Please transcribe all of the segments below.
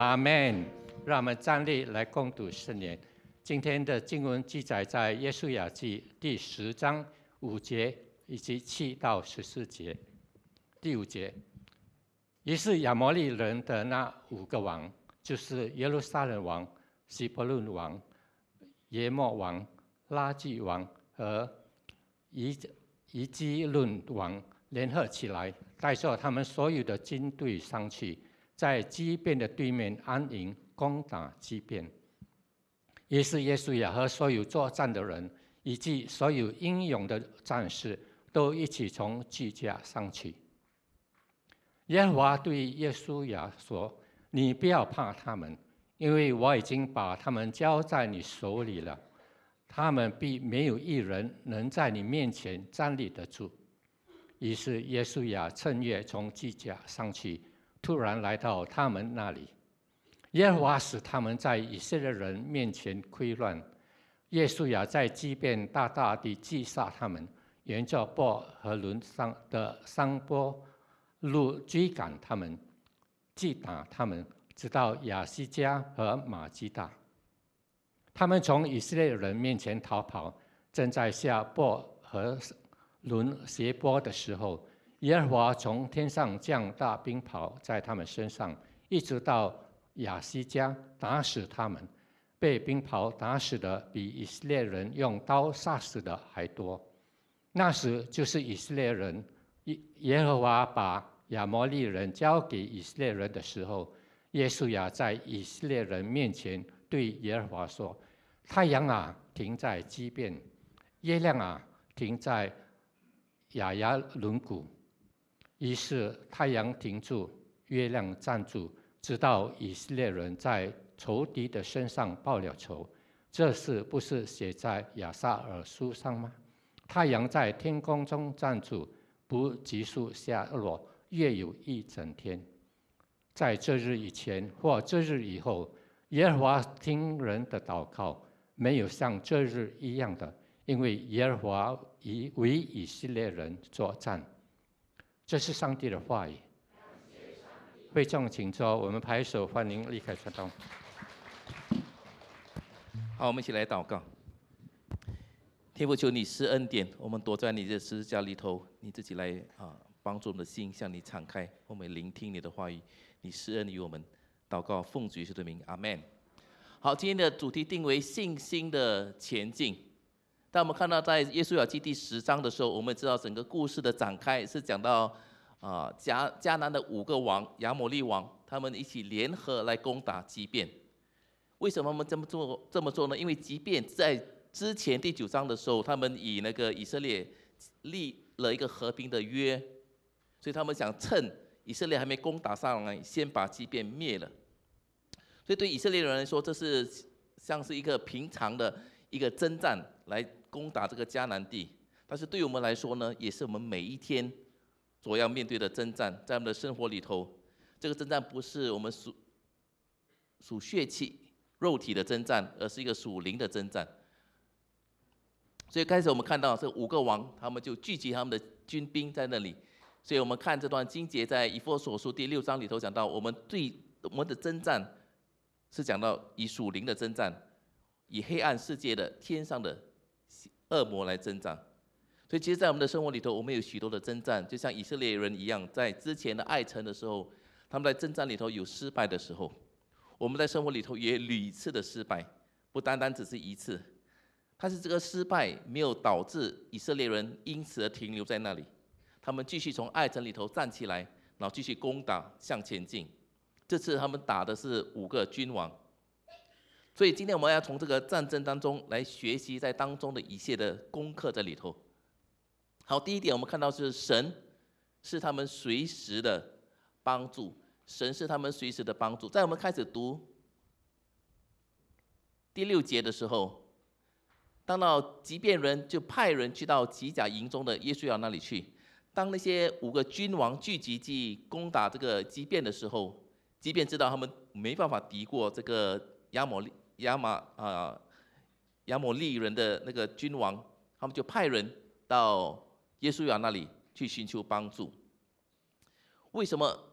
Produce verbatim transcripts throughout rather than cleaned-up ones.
阿门。让我们站立来共读圣言。今天的经文记载在约书亚记第十章五节以及七到十四节。第五节，于是亚摩利人的那五个王，就是耶路撒冷王、希伯伦王、耶莫王、拉吉王和以以基论王，联合起来，带着他们所有的军队上去，在基遍的对面安营，攻打基遍。于是约书亚和所有作战的人，以及所有英勇的战士，都一起从基甲上去。耶和华对约书亚说：“你不要怕他们，因为我已经把他们交在你手里了。他们必没有一人能在你面前站立得住。”于是约书亚趁夜从基甲上去，突然来到他们那里。耶和华使他们在以色列人面前溃乱。约书亚在基遍大大地击杀他们，沿着伯和伦上的山坡路追赶他们，击打他们，直到亚西加和马基大。他们从以色列人面前逃跑，正在下伯和伦斜坡的时候，耶和华从天上降大冰雹在他们身上，一直到亚西加，打死他们。被冰雹打死的比以色列人用刀杀死的还多。那时就是以色列人，耶和华把亚摩利人交给以色列人的时候，约书亚在以色列人面前对耶和华说：“太阳啊，停在基遍；月亮啊，停在亚亚伦谷。”于是太阳停住，月亮站住，直到以色列人在仇敌的身上报了仇。这事不是写在亚萨尔书上吗？太阳在天空中站住，不急速下落，月有一整天。在这日以前或这日以后，耶和华听人的祷告，没有像这日一样的，因为耶和华以为以色列人作战。这是上帝的话语。会众请坐，我们拍手欢迎立刻传道。 好，我们一起来祷告。天父，求你施恩典，我们躲在你的十字架里头，你自己来啊，帮助我们的心向你敞开，我们聆听你的话语，你施恩于我们。祷告，奉主耶稣的名，阿们。好，今天的主题定为信心的前进。当我们看到在约书亚记第十章的时候，我们知道整个故事的展开是讲到啊迦迦南的五个王亚摩利王，他们一起联合来攻打基遍。为什么我们这么做这么做呢？因为即便在之前第九章的时候，他们以那个以色列立了一个和平的约，所以他们想趁以色列还没攻打上来，先把基遍灭了。所以对以色列人来说，这是像是一个平常的一个征战来攻打这个迦南地。但是对我们来说呢，也是我们每一天所要面对的征战，在我们的生活里头，这个征战不是我们属属血气、肉体的征战，而是一个属灵的征战。所以开始我们看到这五个王，他们就聚集他们的军兵在那里。所以我们看这段经节，在以弗所书第六章里头讲到，我们对我们的征战是讲到以属灵的征战，以黑暗世界的天上的恶魔来征战。所以其实在我们的生活里头，我们有许多的征战，就像以色列人一样，在之前的爱城的时候，他们在征战里头有失败的时候，我们在生活里头也屡次的失败，不单单只是一次。但是这个失败没有导致以色列人因此而停留在那里，他们继续从爱城里头站起来，然后继续攻打向前进。这次他们打的是五个君王，所以今天我们要从这个战争当中来学习在当中的一切的功课在里头。好，第一点我们看到是神是他们随时的帮助，神是他们随时的帮助。在我们开始读第六节的时候，当到基遍人就派人去到基甲营中的约书亚那里去。当那些五个君王聚集去攻打这个基遍的时候，基遍知道他们没办法敌过这个亚摩利亚玛啊亚摩利人的那个君王，他们就派人到约书亚那里去寻求帮助。为什么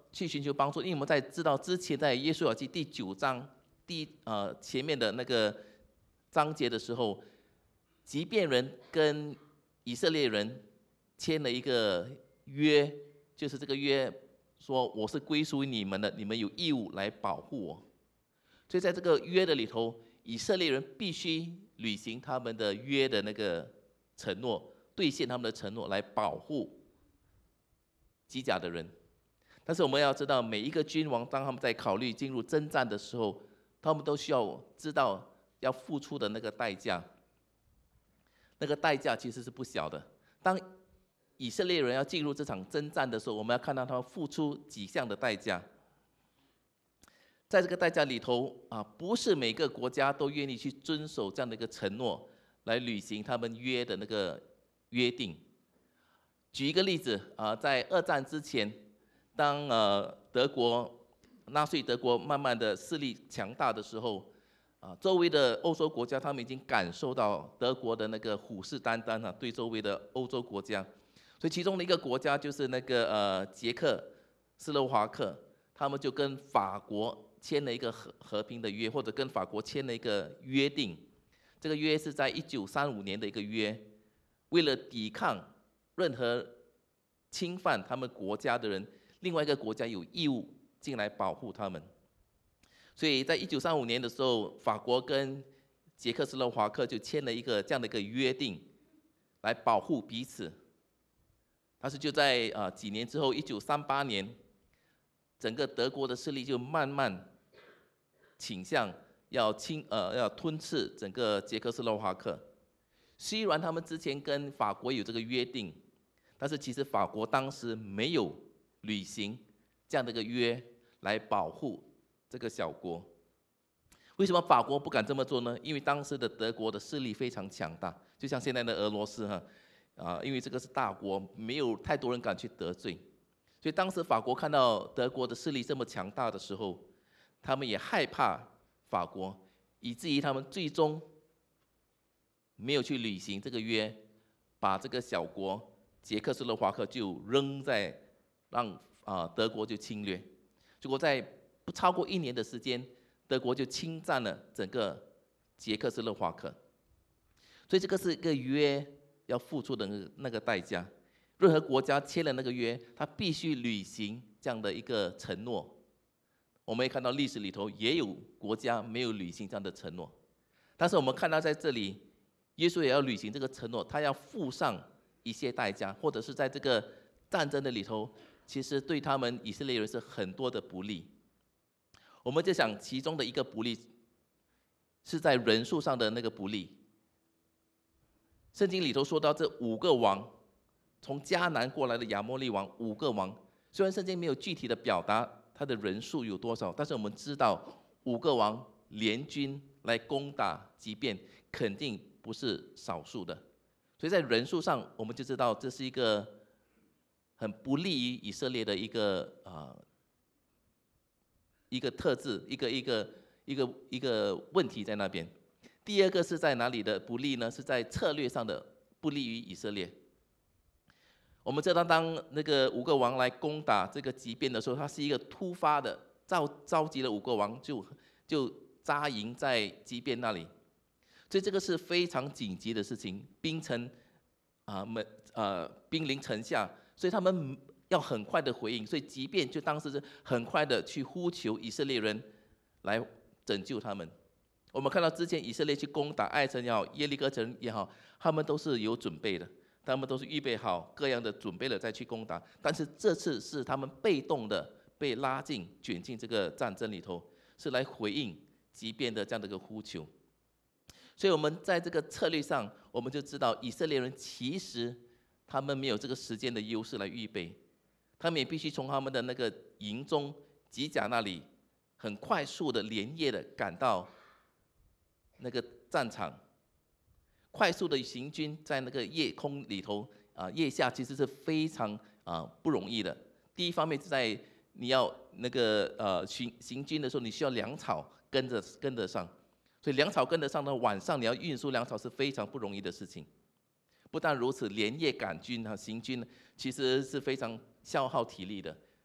去寻求帮助，因为我们在知道之前在约书亚记第九章第呃前面的那个章节的时候，即便人跟以色列人签了一个约，就是这个约说我是归属于你们的，你们有义务来保护我。所以在这个约的里头，以色列人必须履行他们的约的那个承诺，兑现他们的承诺，来保护基甲的人。但是我们要知道，每一个君王当他们在考虑进入征战的时候，他们都需要知道要付出的那个代价。那个代价其实是不小的。当以色列人要进入这场征战的时候，我们要看到他们付出几项的代价。在这个代价里头啊，不是每个国家都愿意去遵守这样的一个承诺，来履行他们约的那个约定。举一个例子啊，在二战之前，当呃德国纳粹德国慢慢的势力强大的时候，啊，周围的欧洲国家他们已经感受到德国的那个虎视眈眈啊，对周围的欧洲国家。所以其中的一个国家就是那个呃捷克斯洛伐克，他们就跟法国签了一个和和平的约，或者跟法国签了一个约定。这个约是在一九三五年的一个约，为了抵抗任何侵犯他们国家的人，另外一个国家有义务进来保护他们。所以在一九三五年的时候，法国跟捷克斯洛伐克就签了一个这样的一个约定，来保护彼此。但是就在啊几年之后，一九三八年，整个德国的势力就慢慢倾向要侵呃要吞噬整个捷克斯洛伐克。虽然他们之前跟法国有这个约定，但是其实法国当时没有履行这样的一个约来保护这个小国。为什么法国不敢这么做呢？因为当时的德国的势力非常强大，就像现在的俄罗斯哈，啊，因为这个是大国，没有太多人敢去得罪，所以当时法国看到德国的势力这么强大的时候，他们也害怕法国，以至于他们最终没有去履行这个约，把这个小国捷克斯洛伐克就扔在让啊德国就侵略。结果在不超过一年的时间，德国就侵占了整个捷克斯洛伐克。所以这个是一个约要付出的那个那个代价。任何国家签了那个约，他必须履行这样的一个承诺。我们也看到历史里头也有国家没有履行这样的承诺，但是我们看到在这里，耶稣也要履行这个承诺，他要付上一些代价，或者是在这个战争的里头，其实对他们以色列人是很多的不利。我们就想其中的一个不利，是在人数上的那个不利。圣经里头说到这五个王，从迦南过来的亚摩利王五个王，虽然圣经没有具体的表达他的人数有多少，但是我们知道五个王联军来攻打即便肯定不是少数的。所以在人数上，我们就知道这是一个很不利于以色列的一个啊、呃、一个特质，一个一个一个一个问题在那边。第二个是在哪里的不利呢？是在策略上的不利于以色列。我们知道，当那个五个王来攻打这个即便的时候，它是一个突发的，召召集了五个王就就扎营在即便那里，所以这个是非常紧急的事情，兵城啊门呃兵临城下，所以他们要很快的回应，所以即便就当时是很快的去呼求以色列人来拯救他们。我们看到之前以色列去攻打艾城也好，耶利哥城也好，他们都是有准备的，他们都是预备好各样的准备了再去攻打。但是这次是他们被动的被拉进卷进这个战争里头，是来回应即便的这样的一个呼求。所以我们在这个策略上，我们就知道以色列人其实他们没有这个时间的优势来预备，他们也必须从他们的那个营中吉甲那里很快速的连夜的赶到那个战场，快速的行军在那个夜空里头啊，夜下其实是非常啊不容易的。第一方面是在你要那个呃行行军的时候，你需要粮草跟着跟得上，所以粮草跟得上呢，晚上你要运输粮草是非常不容易的事情。不但如此，连夜赶军啊行军，其实是非常消耗体力的。你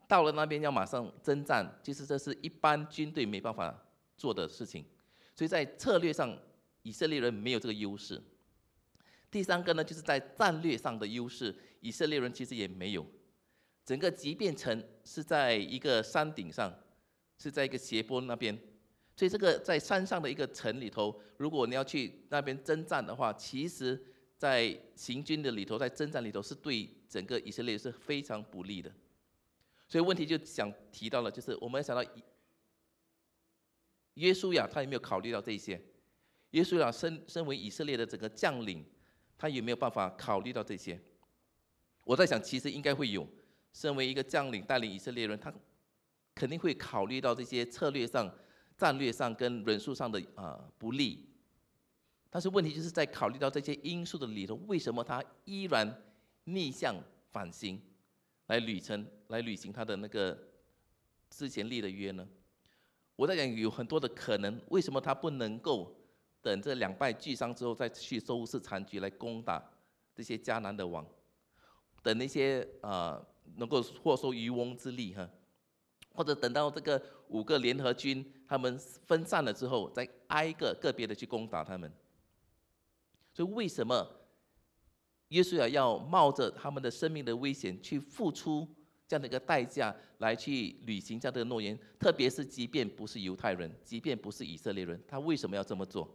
到了那边要马上征战，其实这是一般军队没办法做的事情，所以在策略上，以色列人没有这个优势。第三个呢，就是在战略上的优势，以色列人其实也没有。整个即便城是在一个山顶上，是在一个斜坡那边，所以这个在山上的一个城里头，如果你要去那边征战的话，其实在行军的里头，在征战里头是对整个以色列是非常不利的。所以问题就想提到了，就是我们要想到约书亚他有没有考虑到这些？约书亚身身为以色列的整个将领，他有没有办法考虑到这些？我在想，其实应该会有。身为一个将领带领以色列人，他肯定会考虑到这些策略上、战略上跟人数上的啊、呃、不利。但是问题就是在考虑到这些因素的里头，为什么他依然逆向反行，来履程来履行他的那个之前立的约呢？我在讲有很多的可能，为什么他不能够等这两败俱伤之后再去收拾残局来攻打这些迦南的王？等那些啊、呃、能够获收渔翁之利哈，或者等到这个五个联合军他们分散了之后，再挨个个别的去攻打他们。所以为什么约书亚要冒着他们的生命的危险去付出这样的一个代价来去履行这样的诺言？特别是即便不是犹太人，即便不是以色列人，他为什么要这么做？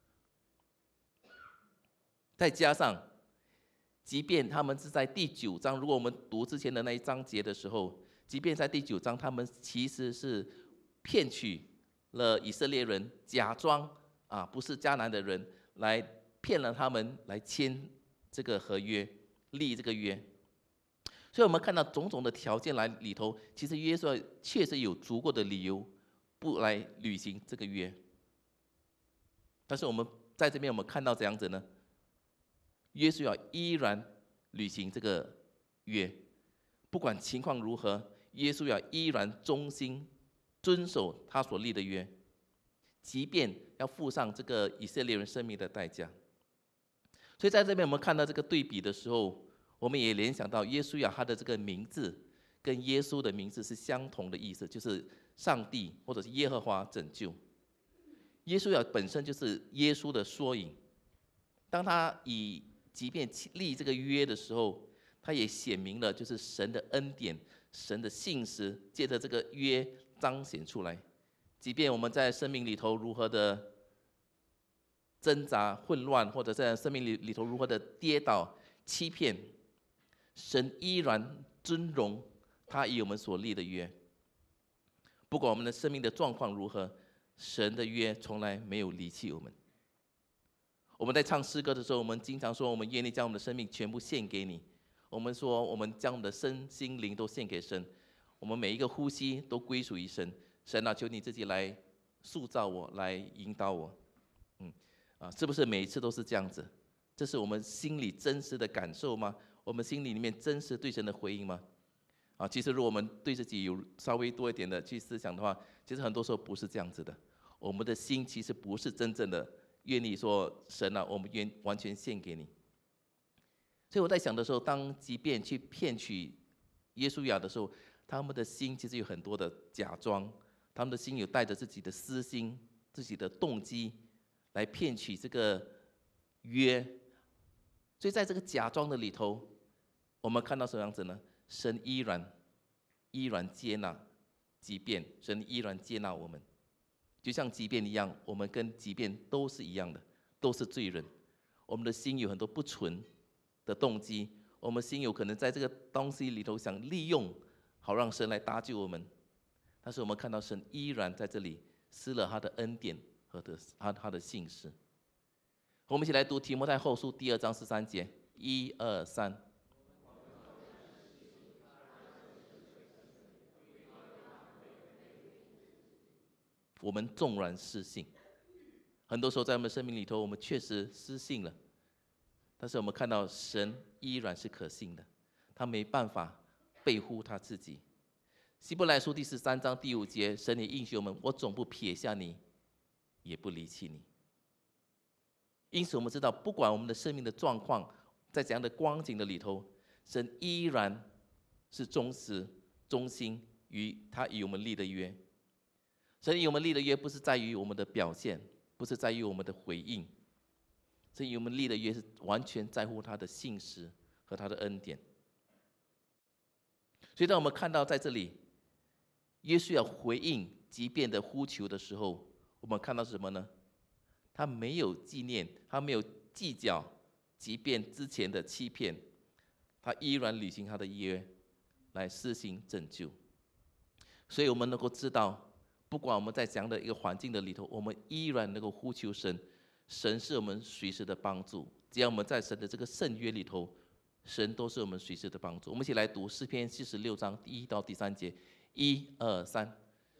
再加上，即便他们是在第九章，如果我们读之前的那一章节的时候，即便在第九章，他们其实是骗取了以色列人，假装啊不是迦南的人，来骗了他们，来签这个合约，立这个约。所以我们看到种种的条件来里头，其实约书亚确实有足够的理由不来履行这个约。但是我们在这边我们看到怎样子呢？约书亚依然履行这个约，不管情况如何，约书亚依然忠心遵守他所立的约，即便要付上这个以色列人生命的代价。所以在这边我们看到这个对比的时候，我们也联想到约书亚他的这个名字跟耶稣的名字是相同的意思，就是上帝或者是耶和华拯救。约书亚本身就是耶稣的缩影，当他以即便立这个约的时候，他也显明了就是神的恩典、神的信实，借着这个约彰显出来。即便我们在生命里头如何的挣扎、混乱，或者在生命里里头如何的跌倒、欺骗，神依然尊荣他以我们所立的约。不管我们的生命的状况如何，神的约从来没有离弃我们。我们在唱诗歌的时候，我们经常说，我们愿意将我们的生命全部献给你。我们说，我们将我们的身心灵都献给神，我们每一个呼吸都归属于神。神啊，求你自己来塑造我，来引导我。嗯，啊，是不是每一次都是这样子？这是我们心里真实的感受吗？我们心里里面真实对神的回应吗？啊，其实如果我们对自己有稍微多一点的去思想的话，其实很多时候不是这样子的。我们的心其实不是真正的愿意说神啊，我们愿完全献给你。所以我在想的时候，当即便去骗取约书亚的时候，他们的心其实有很多的假装，他们的心有带着自己的私心、自己的动机来骗取这个约。所以在这个假装的里头，我们看到什么样子呢？神依然依然接纳即便，神依然接纳我们。就像即便一样，我们跟即便都是一样的，都是罪人。我们的心有很多不纯的动机，我们心有可能在这个东西里头想利用，好让神来搭救我们。但是我们看到神依然在这里施了他的恩典和的他他的信实。我们一起来读提摩太后书第二章十三节，一二三。我们纵然失信，很多时候在我们生命里头，我们确实失信了，但是我们看到神依然是可信的，他没办法背乎他自己。希伯来书第十三章第五节，神也应许我们：我总不撇下你，也不离弃你。因此，我们知道，不管我们的生命的状况在怎样的光景的里头，神依然是忠实忠心于他与我们立的约。神与我们立的约不是在于我们的表现，不是在于我们的回应，神与我们立的约是完全在乎他的信实和他的恩典。所以当我们看到在这里约书亚回应即便的呼求的时候，我们看到什么呢？他没有纪念，他没有计较即便之前的欺骗，他依然履行他的约来施行拯救。所以我们能够知道，不管我们在怎样的一个环境的里头，我们依然能够呼求神，神是我们随时的帮助。只要我们在神的这个圣约里头，神都是我们随时的帮助。我们一起来读诗篇四十六章第一到第三节，一二三。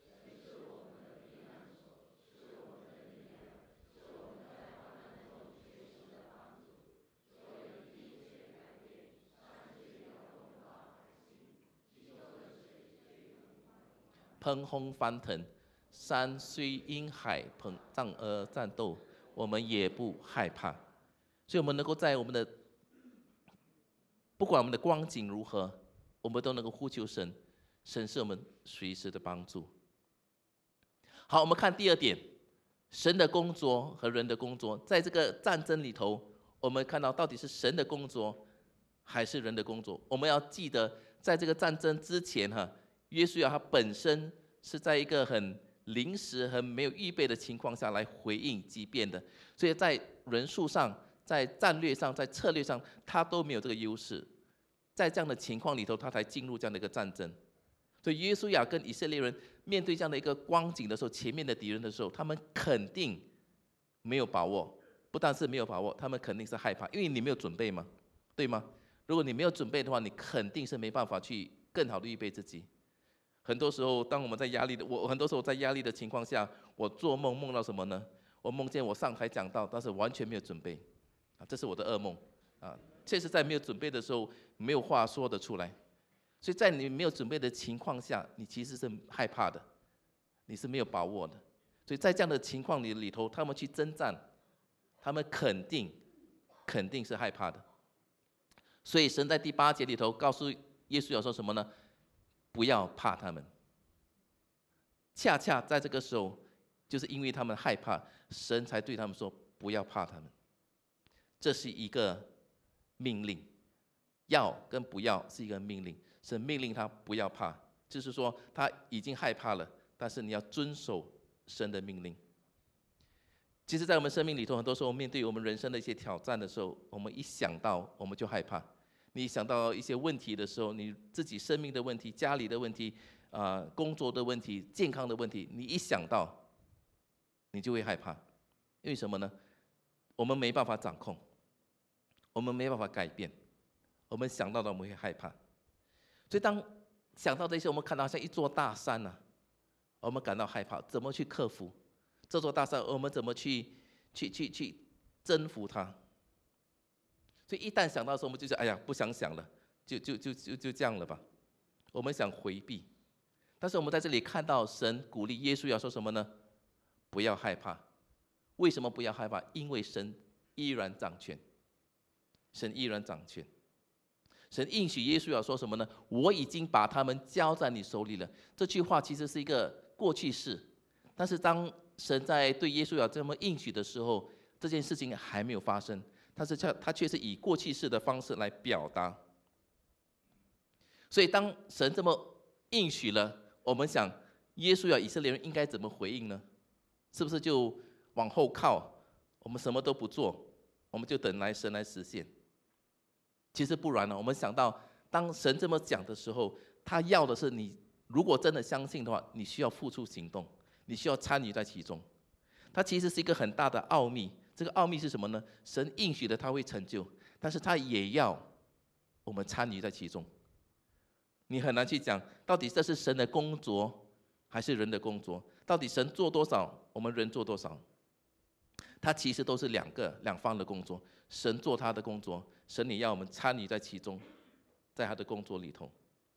喷轰翻腾，山虽因海膨胀而战斗，我们也不害怕。所以，我们能够在我们的不管我们的光景如何，我们都能够呼求神，神是我们随时的帮助。好，我们看第二点，神的工作和人的工作，在这个战争里头，我们看到到底是神的工作还是人的工作？我们要记得，在这个战争之前，哈。约书亚他本身是在一个很临时、很没有预备的情况下来回应激变的，所以在人数上、在战略上、在策略上，他都没有这个优势。在这样的情况里头，他才进入这样的一个战争。所以约书亚跟以色列人面对这样的一个光景的时候，前面的敌人的时候，他们肯定没有把握，不但是没有把握，他们肯定是害怕，因为你没有准备嘛，对吗？如果你没有准备的话，你肯定是没办法去更好的预备自己。很多时候，当我们在压力的，我很多时候在压力的情况下，我做梦梦到什么呢？我梦见我上台讲道，但是完全没有准备，啊，这是我的噩梦，啊，确实在没有准备的时候，没有话说得出来。所以在你没有准备的情况下，你其实是害怕的，你是没有把握的。所以在这样的情况里里头，他们去征战，他们肯定肯定是害怕的。所以神在第八节里头告诉耶稣要说什么呢？不要怕他们。恰恰在这个时候，就是因为他们害怕，神才对他们说不要怕他们。这是一个命令，要跟不要是一个命令。神命令他不要怕，就是说他已经害怕了，但是你要遵守神的命令。其实，在我们生命里头，很多时候面对我们人生的一些挑战的时候，我们一想到我们就害怕。你想到一些问题的时候，你自己生命的问题、家里的问题、啊、呃、工作的问题、健康的问题，你一想到，你就会害怕。因为什么呢？我们没办法掌控，我们没办法改变，我们想到的我们会害怕。所以当想到这些，我们看到像一座大山呢、啊，我们感到害怕，怎么去克服这座大山？我们怎么去去去去征服它？所以一旦想到的时候，我们就说：“哎呀，不想想了，就就就就就这样了吧。”我们想回避，但是我们在这里看到神鼓励耶稣要说什么呢？不要害怕。为什么不要害怕？因为神依然掌权，神依然掌权。神应许耶稣要说什么呢？我已经把他们交在你手里了。这句话其实是一个过去式，但是当神在对耶稣要这么应许的时候，这件事情还没有发生。但是他却是以过去式的方式来表达，所以当神这么应许了，我们想耶稣要以色列人应该怎么回应呢？是不是就往后靠，我们什么都不做，我们就等来神来实现？其实不然呢。我们想到当神这么讲的时候，他要的是你，如果真的相信的话，你需要付出行动，你需要参与在其中。它其实是一个很大的奥秘。这个奥秘是什么呢？神应许的他会成就，但是他也要我们参与在其中。你很难去讲，到底这是神的工作还是人的工作？到底神做多少，我们人做多少？它其实都是两个两方的工作。神做他的工作，神也要我们参与在其中，在他的工作里头。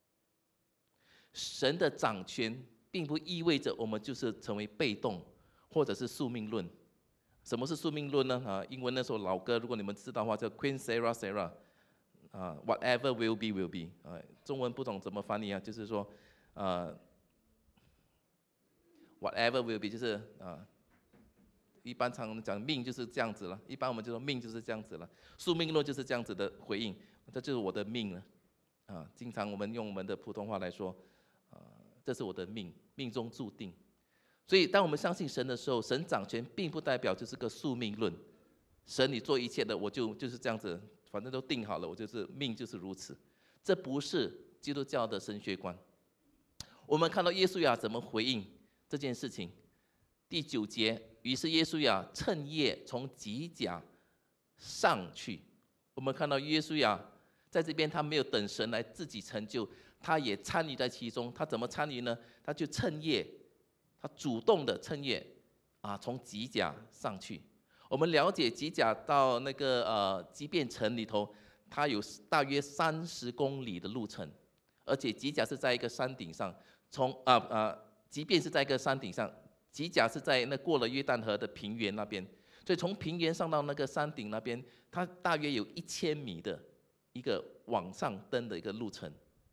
神的掌权并不意味着我们就是成为被动，或者是宿命论。什么是宿命论呢？啊，英文那首老歌，如果你们知道的话，叫 Queen Sarah Sarah， 啊 ，whatever will be will be 啊，中文不懂怎么翻译啊，就是说，呃 ，whatever will be 就是啊，一般常讲命就是这样子了，一般我们就说命就是这样子了，宿命论就是这样子的回应，这就是我的命了，啊，经常我们用我们的普通话来说，啊，这是我的命，命中注定。所以，当我们相信神的时候，神掌权并不代表就是个宿命论。神你做一切的，我就就是这样子，反正都定好了，我就是命就是如此。这不是基督教的神学观。我们看到耶稣亚怎么回应这件事情。第九节，于是耶稣亚趁夜从吉甲上去。我们看到耶稣亚在这边，他没有等神来自己成就，他也参与在其中。他怎么参与呢？他就趁夜。他主动的趁夜啊，从吉甲上去。我们了解吉甲到那个呃基变城里头，它有大约三十公里的路程，而且吉甲是在一个山顶上，从啊啊即便是在一个山顶上，吉甲是在那过了约旦河的平原那边，所以从平原上到那个山顶那边，它大约有一千米的一个往上登的一个路程，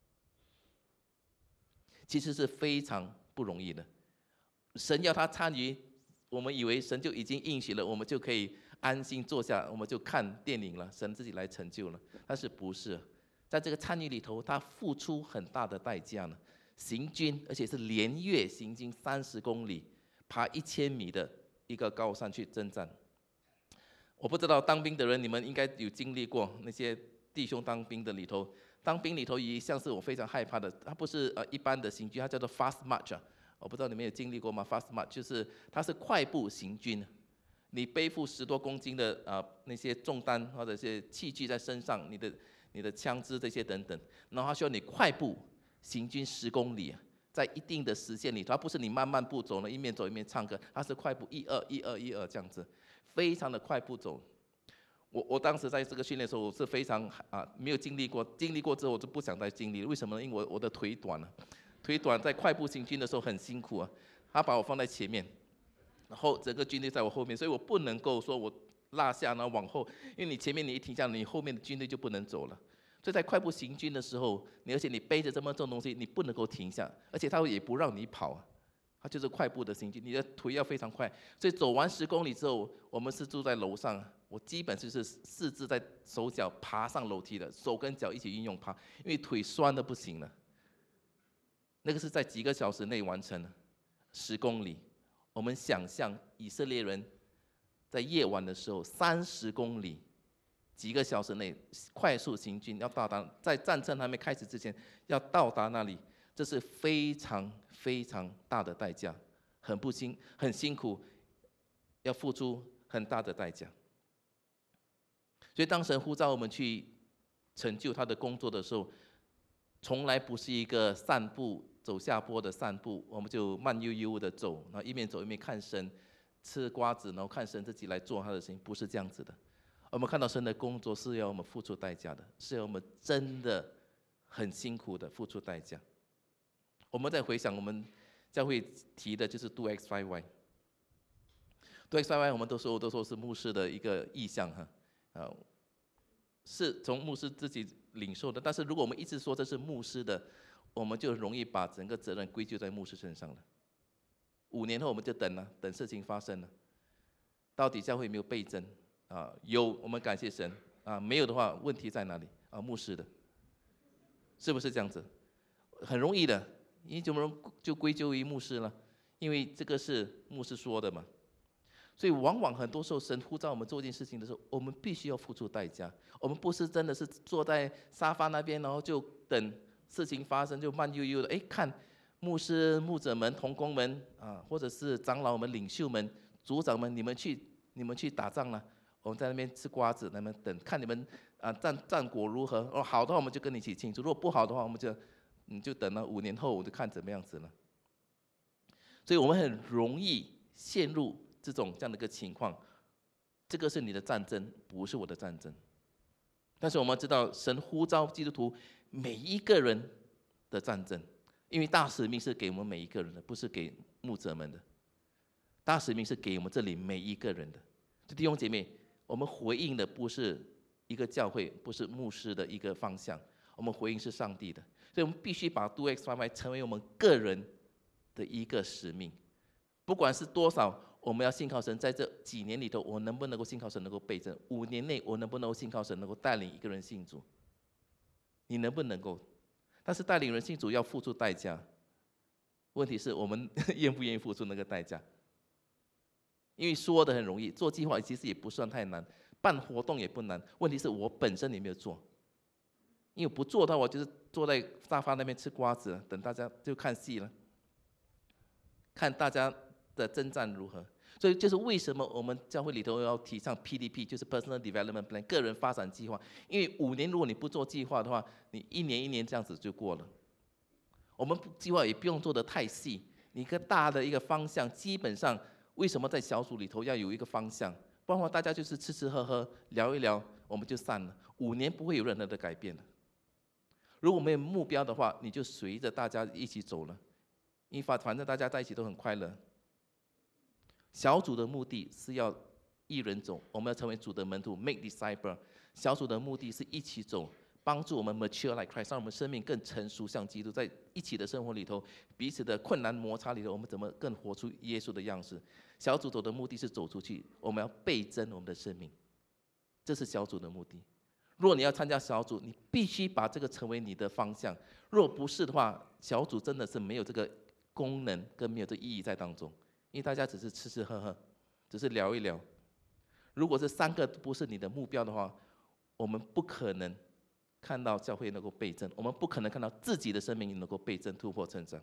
其实是非常不容易的。神要他参与，我们以为神就已经应许了，我们就可以安心坐下，我们就看电影了，神自己来成就了。但是不是？在这个参与里头，他付出很大的代价呢。行军，而且是连月行军三十公里，爬一千米的一个高山去征战。我不知道当兵的人，你们应该有经历过那些弟兄当兵的里头，当兵里头有一项是我非常害怕的，它不是呃一般的行军，它叫做 fast march 啊。我不知道你们有经历过吗 ？Fast march 就是它是快步行军，你背负十多公斤的啊、呃、那些重担或者是器具在身上，你的你的枪支这些等等，然后它需要你快步行军十公里，在一定的时限里头，它不是你慢慢步走了，一面走一面唱歌，它是快步一二一二一二这样子，非常的快步走。我我当时在这个训练的时候，我是非常啊没有经历过，经历过之后我就不想再经历，为什么呢？因为我我的腿短了。腿短，在快步行军的时候很辛苦啊。他把我放在前面，然后整个军队在我后面，所以我不能够说我落下，然后往后，因为你前面你一停下，你后面的军队就不能走了。所以在快步行军的时候，你而且你背着这么重东西，你不能够停下，而且他也不让你跑啊，他就是快步的行军，你的腿要非常快。所以走完十公里之后，我们是住在楼上，我基本就是四肢在手脚爬上楼梯的，手跟脚一起运用爬，因为腿酸的不行了。那个是在几个小时内完成的，十公里。我们想象以色列人在夜晚的时候，三十公里，几个小时内快速行军，要到达在战争还没开始之前，要到达那里，这是非常非常大的代价，很不辛很辛苦，要付出很大的代价。所以当神呼召我们去成就他的工作的时候，从来不是一个散步走下坡的散步，我们就慢悠悠的走，然后一面走一面看神，吃瓜子，然后看神自己来做他的事情，不是这样子的。我们看到神的工作是要我们付出代价的，是要我们真的很辛苦的付出代价。我们在回想我们教会提的就是 Do X five Y。Do X five Y 我们都说都说是牧师的一个意向哈，啊，是从牧师自己领受的。但是如果我们一直说这是牧师的，我们就容易把整个责任归咎在牧师身上了。五年后我们就等了，等事情发生了，到底教会有没有倍增啊？有，我们感谢神啊；没有的话，问题在哪里啊？牧师的，是不是这样子？很容易的，你怎么就归咎于牧师了？因为这个是牧师说的嘛。所以往往很多时候，神呼召我们做一件事情的时候，我们必须要付出代价。我们不是真的是坐在沙发那边，然后就等事情发生，就慢悠悠的，哎，看牧师、牧者们、同工们啊，或者是长老们、领袖们、组长们，你们去，你们去打仗了，我们在那边吃瓜子，那边等，看你们啊战战果如何。哦，好的话我们就跟你一起庆祝；如果不好的话，我们就你就等了五年后，我就看怎么样子了。所以我们很容易陷入这种这样的一个情况，这个是你的战争，不是我的战争。但是我们知道，神呼召基督徒每一个人的战争，因为大使命是给我们每一个人的，不是给牧者们的。大使命是给我们这里每一个人的。弟兄姐妹，我们回应的不是一个教会，不是牧师的一个方向，我们回应是上帝的，所以我们必须把 Do X Y Y 成为我们个人的一个使命。不管是多少，我们要信靠神，在这几年里头，我能不能够信靠神能够倍增？五年内我能不能够信靠神能够带领一个人信主？你能不能够？但是带领人信主要付出代价，问题是我们愿不愿意付出那个代价？因为说的很容易，做计划其实也不算太难，办活动也不难，问题是我本身也没有做。因为不做的话，我就是坐在沙发那边吃瓜子，等大家就看戏了，看大家的征战如何。所以就是为什么我们教会里头要提倡 P D P， 就是 Personal Development Plan 个人发展计划。因为五年如果你不做计划的话，你一年一年这样子就过了。我们计划也不用做得太细，你一个大的一个方向，基本上为什么在小组里头要有一个方向？不然的话大家就是吃吃喝喝聊一聊，我们就散了。五年不会有任何的改变的。如果没有目标的话，你就随着大家一起走了，因为反正大家在一起都很快乐。小组的目的是要一人走，我们要成为主的门徒 ，make disciple。小组的目的是一起走，帮助我们 mature like Christ， 让我们生命更成熟，像基督。在一起的生活里头，彼此的困难摩擦里头，我们怎么更活出耶稣的样式？小组走的目的是走出去，我们要倍增我们的生命，这是小组的目的。如果你要参加小组，你必须把这个成为你的方向。若不是的话，小组真的是没有这个功能跟没有这个意义在当中，因为大家只是吃吃喝喝，只是聊一聊。如果这三个不是你的目标的话，我们不可能看到教会能够倍增，我们不可能看到自己的生命能够倍增、突破、成长。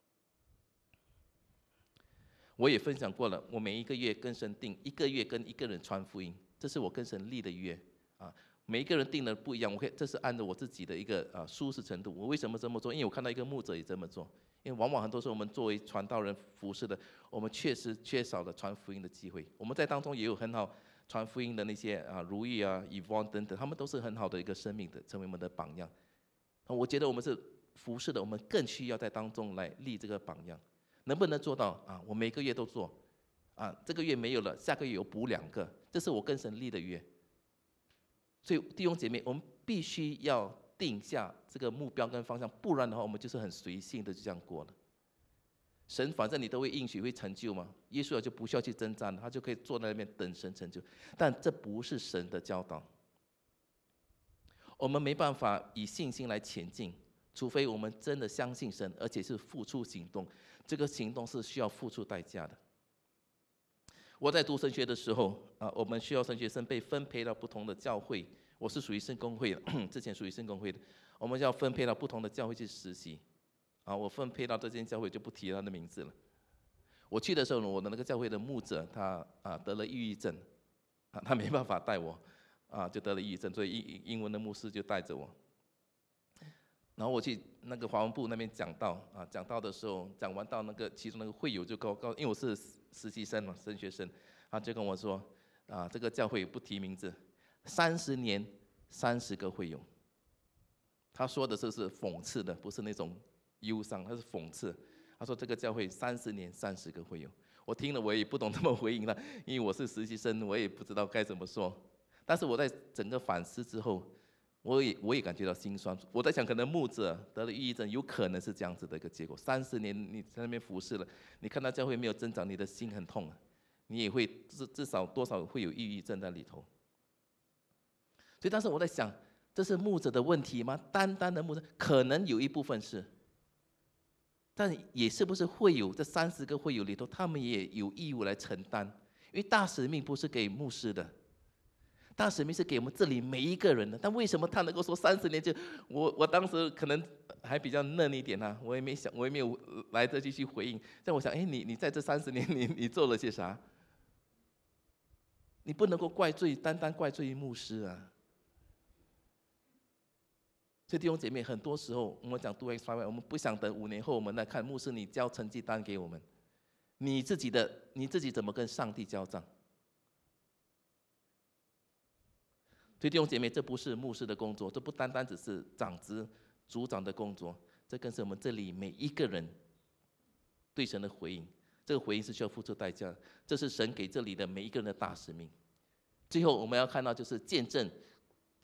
我也分享过了，我每一个月跟神定一个月跟一个人传福音，这是我跟神立的约啊。每一个人定的不一样，我可以这是按照我自己的一个啊舒适程度。我为什么这么做？因为我看到一个牧者也这么做。因为往往很多时候我们作为传道人服侍的，我们确实缺少了传福音的机会。我们在当中也有很好传福音的那些啊，如意啊、Yvonne 等等，他们都是很好的一个生命的，成为我们的榜样。我觉得我们是服侍的，我们更需要在当中来立这个榜样。能不能做到啊？我每个月都做，啊，这个月没有了，下个月有补两个，这是我跟神立的约。所以弟兄姐妹，我们必须要定下这个目标跟方向，不然的话，我们就是很随性的就这样过了。神反正你都会应许会成就嘛，耶稣就不需要去征战了，他就可以坐在那边等神成就。但这不是神的教导，我们没办法以信心来前进，除非我们真的相信神，而且是付出行动。这个行动是需要付出代价的。我在读神学的时候啊，我们需要神学生被分配到不同的教会。我是属于圣公会的，之前属于圣公会的，我们要分配到不同的教会去实习。啊，我分配到这间教会就不提他的名字了。我去的时候呢，我的那个教会的牧者他啊得了抑郁症，啊他没办法带我，啊就得了抑郁症，所以英英文的牧师就带着我。然后我去那个华文部那边讲道啊，讲道的时候讲完到那个其中那个会友就告告，因为我是实习生嘛，神学生，他就跟我说啊，这个教会不提名字，三十年三十个会友。他说的这是讽刺的，不是那种忧伤，他是讽刺。他说这个教会三十年三十个会友，我听了我也不懂怎么回应了，因为我是实习生，我也不知道该怎么说。但是我在整个反思之后，我也我也感觉到心酸。我在想，可能牧者得了抑郁症，有可能是这样子的一个结果。三十年你在那边服侍了，你看到教会没有增长，你的心很痛啊，你也会至至少多少会有抑郁症在里头。所以当时我在想，这是牧者的问题吗？单单的牧者可能有一部分是，但也是不是会有这三十个会友里头，他们也有义务来承担，因为大使命不是给牧师的。大使命是给我们这里每一个人的，但为什么他能够说三十年就我我当时可能还比较嫩一点啊，我也没想，我也没有来得及去回应。但我想，哎，你你在这三十年你你做了些啥？你不能够怪罪，单单怪罪于牧师啊。所以弟兄姐妹，很多时候我们讲 Do X Y Y， 我们不想等五年后我们来看牧师，你交成绩单给我们，你自己的你自己怎么跟上帝交账？所以弟兄姐妹，这不是牧师的工作，这不单单只是长子、组长的工作，这更是我们这里每一个人对神的回应。这个回应是需要付出代价，这是神给这里的每一个人的大使命。最后我们要看到就是见证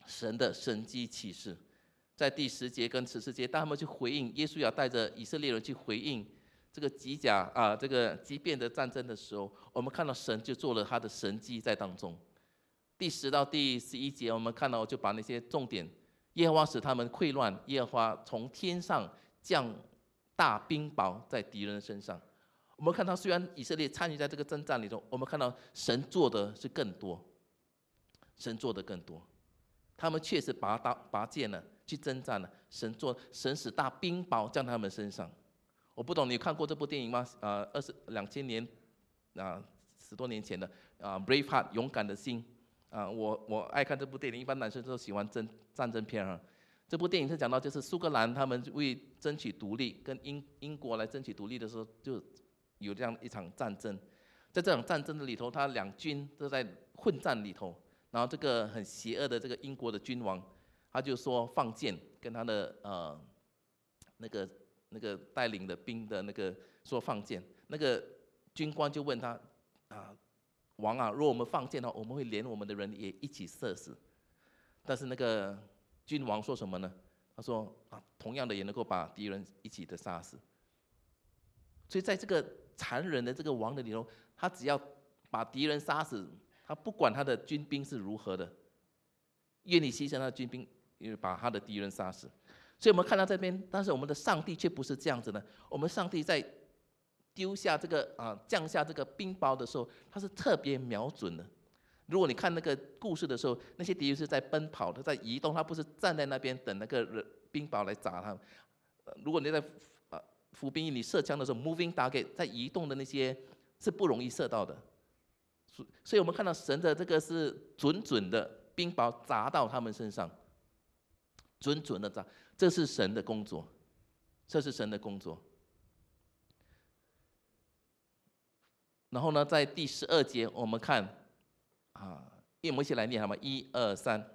神的神迹奇事。在第十节跟十四节，当他们去回应耶稣要带着以色列人去回应这个吉甲啊，这个畸变的战争的时候，我们看到神就做了他的神迹在当中。第十到第十一节，我们看到就把那些重点，耶和华使他们溃乱，耶和华从天上降大冰雹在敌人身上。我们看到，虽然以色列参与在这个征战里头，我们看到神做的是更多，神做的更多。他们确实拔刀拔剑了，去征战了。神做，神使大冰雹降在他们身上。我不懂你看过这部电影吗？呃，二十两千年啊，十多年前的啊，《Braveheart》勇敢的心啊，我我爱看这部电影，一般男生都喜欢争战争片啊。这部电影是讲到，就是苏格兰他们为争取独立，跟英英国来争取独立的时候，就有这样一场战争。在这场战争的里头，他两军都在混战里头，然后这个很邪恶的这个英国的君王，他就说放箭，跟他的呃那个那个带领的兵的那个说放箭，那个军官就问他啊，王啊，如果我们放箭的话，我们会连我们的人也一起射死。但是那个君王说什么呢？他说啊，同样的也能够把敌人一起的杀死。所以在这个残忍的这个王的里头，他只要把敌人杀死，他不管他的军兵是如何的，愿意牺牲他的军兵，因为把他的敌人杀死。所以我们看到这边，但是我们的上帝却不是这样子的。我们上帝在丢下这个啊降下这个冰雹的时候，他是特别瞄准的。如果你看那个故事的时候，那些敌人是在奔跑的，在移动，他不是站在那边等那个冰雹来砸他们。如果你在啊服兵役，你射枪的时候 ，moving target 在移动的那些是不容易射到的。所以我们看到神的这个是准准的冰雹砸到他们身上，准准的砸，这是神的工作，这是神的工作。然后呢，在第十二节我们看啊，我们一起来念好吗？一二三。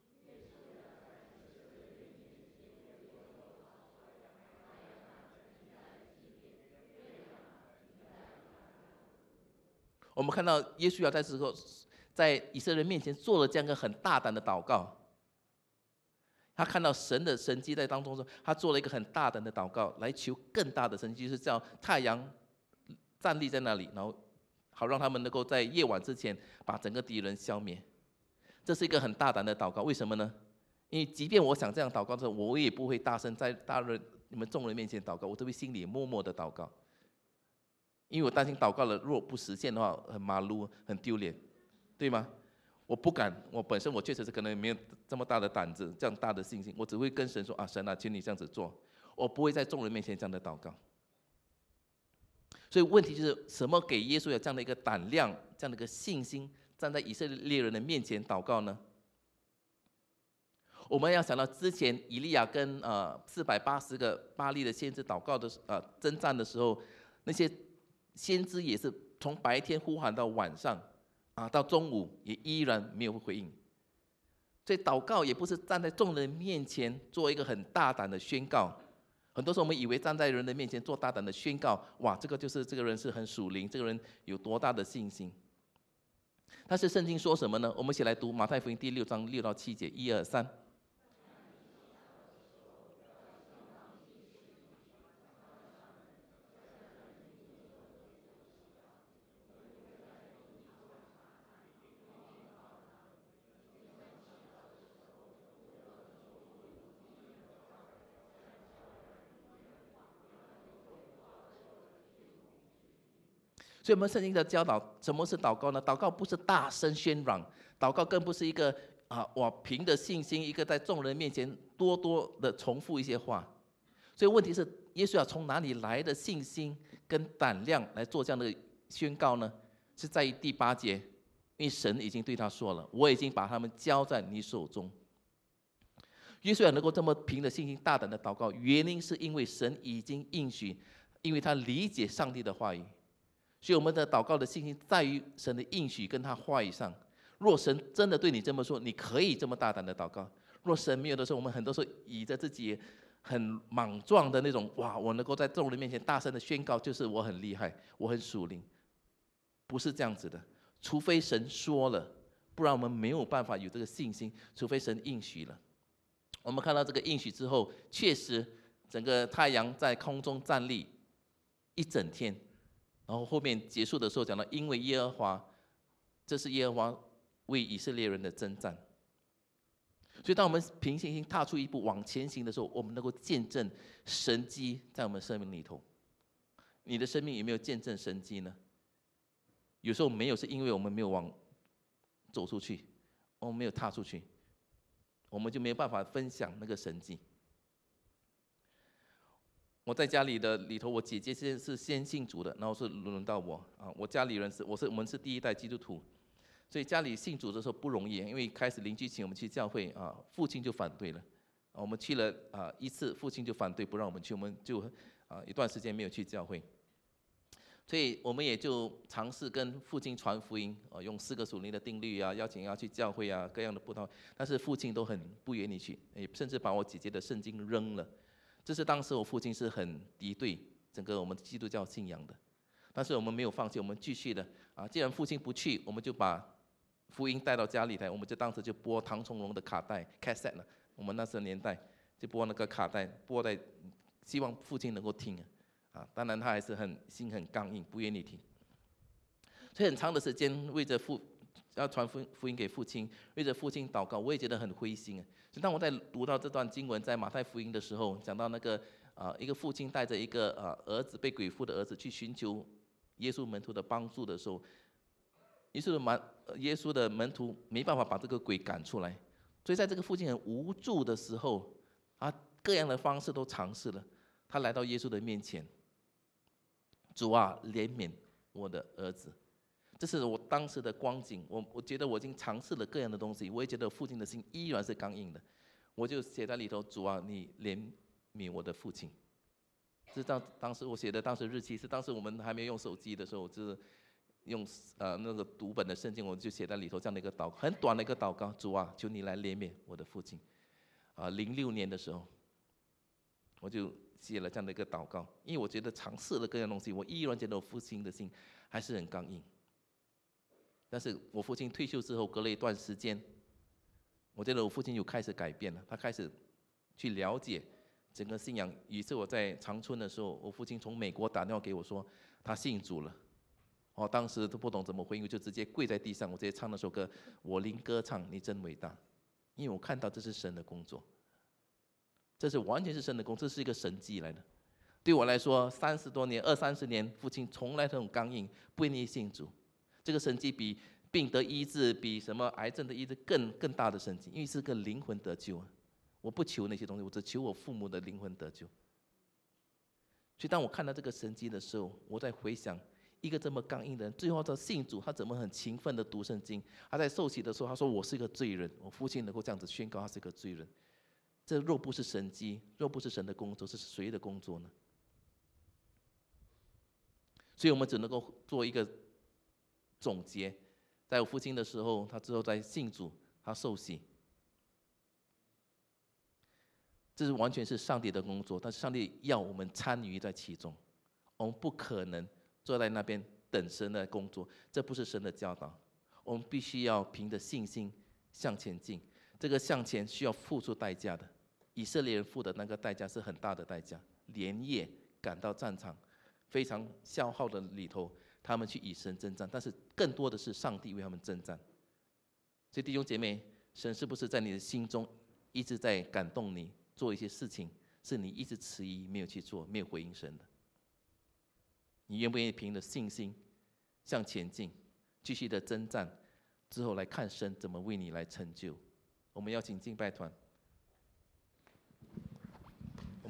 我们看到耶稣要在之后，在以色列人面前做了这样一个很大胆的祷告。他看到神的神迹在当中，他做了一个很大胆的祷告，来求更大的神迹，就是叫太阳站立在那里，然后好让他们能够在夜晚之前把整个敌人消灭。这是一个很大胆的祷告，为什么呢？因为即便我想这样祷告的时候，我也不会大声在大人你们众人面前祷告，我都会心里默默的祷告。因为我担心祷告了，如果不实现的话，很马路，很丢脸，对吗？我不敢，我本身我确实是可能没有这么大的胆子，这样大的信心，我只会跟神说啊，神啊，请你这样子做，我不会在众人面前这样的祷告。所以问题就是什么给耶稣有这样的一个胆量，这样的一个信心，站在以色列人的面前祷告呢？我们要想到之前以利亚跟呃四百八十个巴力的先知祷告的呃征战的时候，那些先知也是从白天呼喊到晚上，啊，到中午也依然没有回应。所以祷告也不是站在众人面前做一个很大胆的宣告。很多时候我们以为站在人的面前做大胆的宣告，哇，这个就是这个人是很属灵，这个人有多大的信心。但是圣经说什么呢？我们一起来读马太福音第六章六到七节，一二三。所以我们圣经的教导，什么是祷告呢？祷告不是大声喧嚷，祷告更不是一个啊，我凭着信心，一个在众人面前多多的重复一些话。所以问题是，耶稣要从哪里来的信心跟胆量来做这样的宣告呢？是在于第八节，因为神已经对他说了，我已经把他们交在你手中。耶稣要能够这么凭着信心大胆的祷告，原因是因为神已经应许，因为他理解上帝的话语。所以我们的祷告的信心在于神的应许跟他话语上。若神真的对你这么说，你可以这么大胆的祷告。若神没有的时候，我们很多时候以着自己很莽撞的那种，哇，我能够在众人面前大声的宣告，就是我很厉害，我很属灵。不是这样子的，除非神说了， 不然我们没有办法有这个信心，除非神应许了。我们看到这个应许之后，确实整个太阳在空中站立一整天，然后后面结束的时候讲到，因为耶和华，这是耶和华为以色列人的征战。所以当我们凭信心踏出一步往前行的时候，我们能够见证神迹在我们生命里头。你的生命有没有见证神迹呢？有时候没有，是因为我们没有往走出去，我们没有踏出去，我们就没有办法分享那个神迹。我在家里的里头，我姐姐是是先信主的，然后是轮到我啊。我家里人是我是我们是第一代基督徒，所以家里信主的时候不容易，因为开始邻居请我们去教会啊，父亲就反对了。我们去了啊一次，父亲就反对不让我们去，我们就啊一段时间没有去教会。所以我们也就尝试跟父亲传福音，啊，用四个属灵的定律啊，邀请要去教会啊，各样的布道，但是父亲都很不愿意去，也甚至把我姐姐的圣经扔了。这是当时我父亲是很敌对整个我们基督教信仰的，但是我们没有放弃，我们继续的啊。既然父亲不去，我们就把福音带到家里来，我们就当时就播唐崇荣的卡带 cassette 了，我们那时候年代就播那个卡带，播在希望父亲能够听啊。啊，当然他还是很心很刚硬，不愿意听。所以很长的时间为着父要传福福音给父亲，为着父亲祷告，我也觉得很灰心啊。所以当我在读到这段经文，在马太福音的时候，讲到那个啊、呃、一个父亲带着一个啊、呃、儿子被鬼附的儿子去寻求耶稣门徒的帮助的时候，耶稣的门耶稣的门徒没办法把这个鬼赶出来，所以在这个父亲很无助的时候，啊各样的方式都尝试了，他来到耶稣的面前。主啊，怜悯我的儿子。这是我当时的光景，我我觉得我已经尝试了各样的东西，我也觉得父亲的心依然是刚硬的，我就写在里头：主啊，你怜悯我的父亲。是当当时我写的，当时日期是当时我们还没用手机的时候，就是用呃那个读本的圣经，我就写在里头这样的一个祷告，很短的一个祷告：主啊，求你来怜悯我的父亲。啊，零六年的时候，我就写了这样的一个祷告，因为我觉得尝试了各样东西，我依然觉得我父亲的心还是很刚硬。但是我父亲退休之后，隔了一段时间，我觉得我父亲又开始改变了，他开始去了解整个信仰。于是我在长春的时候，我父亲从美国打电话给我说，他信主了。哦，当时都不懂怎么回应，我就直接跪在地上，我直接唱那首歌：我灵歌唱，你真伟大。因为我看到这是神的工作。这是完全是神的工作，这是一个神迹来的。对我来说，三十多年、二三十年，父亲从来都很刚硬，不愿意信主。这个神迹比病得医治，比什么癌症的医治更更大的神迹，因为是个灵魂得救啊！我不求那些东西，我只求我父母的灵魂得救。所以当我看到这个神迹的时候，我在回想，一个这么刚硬的人，最后他信主，他怎么很勤奋的读圣经？他在受洗的时候，他说：“我是一个罪人。”我父亲能够这样子宣告他是一个罪人。这若不是神迹，若不是神的工作，这是谁的工作呢？所以我们只能够做一个总结。在我父亲的时候，他之后在信主，他受洗，这是完全是上帝的工作，但是上帝要我们参与在其中，我们不可能坐在那边等神的工作，这不是神的教导。我们必须要凭着信心向前进。这个向前需要付出代价的，以色列人付的那个代价是很大的代价，连夜赶到战场，非常消耗的里头，他们去与神征战，但是更多的是上帝为他们征战。所以弟兄姐妹，神是不是在你的心中一直在感动你做一些事情，是你一直迟疑没有去做，没有回应神的？你愿不愿意凭着信心向前进，继续的征战，之后来看神怎么为你来成就？我们邀请敬拜团